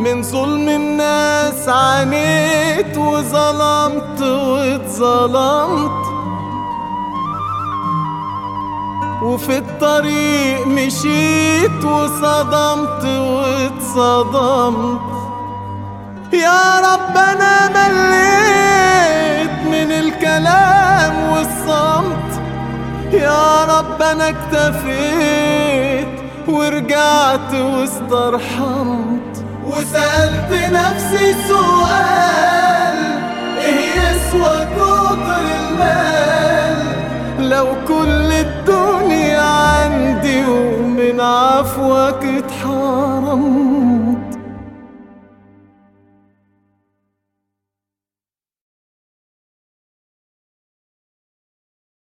من ظلم الناس عانيت وظلمت واتظلمت، وفي الطريق مشيت وصدمت واتصدمت. يا رب أنا مليت من الكلام والصمت، يا رب أنا اكتفيت ورجعت واسترحمت، وسألت نفسي سؤال: إيه يسوى كتر المال لو كل الدنيا عندي ومن عفوك اتحرمت؟